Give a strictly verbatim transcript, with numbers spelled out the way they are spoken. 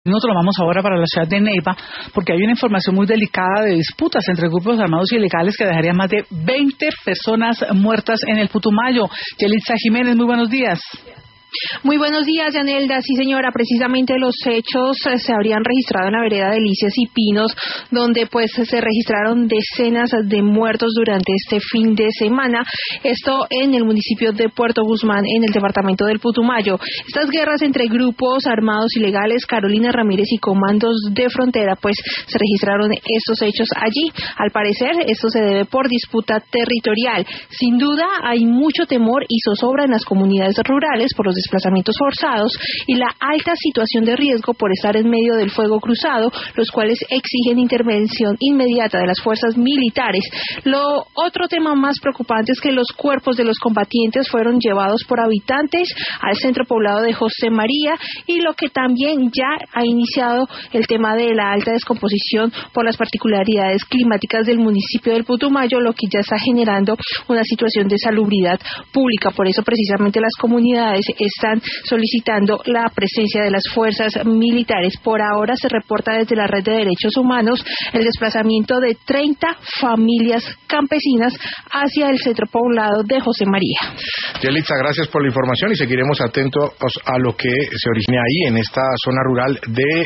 Nos vamos ahora para la ciudad de Neiva porque hay una información muy delicada de disputas entre grupos armados ilegales que dejaría más de veinte personas muertas en el Putumayo. Yelitza Jiménez, muy buenos días. Muy buenos días, Yanelda. Sí, señora, precisamente los hechos eh, se habrían registrado en la vereda Delicias y Pinos, donde pues se registraron decenas de muertos durante este fin de semana. Esto en el municipio de Puerto Guzmán, en el departamento del Putumayo. Estas guerras entre grupos armados ilegales, Carolina Ramírez y comandos de frontera, pues se registraron estos hechos allí. Al parecer, esto se debe por disputa territorial. Sin duda, hay mucho temor y zozobra en las comunidades rurales por los desplazamientos forzados y la alta situación de riesgo por estar en medio del fuego cruzado, los cuales exigen intervención inmediata de las fuerzas militares. Lo otro tema más preocupante es que los cuerpos de los combatientes fueron llevados por habitantes al centro poblado de José María, y lo que también ya ha iniciado el tema de la alta descomposición por las particularidades climáticas del municipio del Putumayo, lo que ya está generando una situación de salubridad pública. Por eso precisamente las comunidades están solicitando la presencia de las fuerzas militares. Por ahora se reporta desde la Red de Derechos Humanos el desplazamiento de treinta familias campesinas hacia el centro poblado de José María. Yelitza, gracias por la información y seguiremos atentos a lo que se origine ahí en esta zona rural de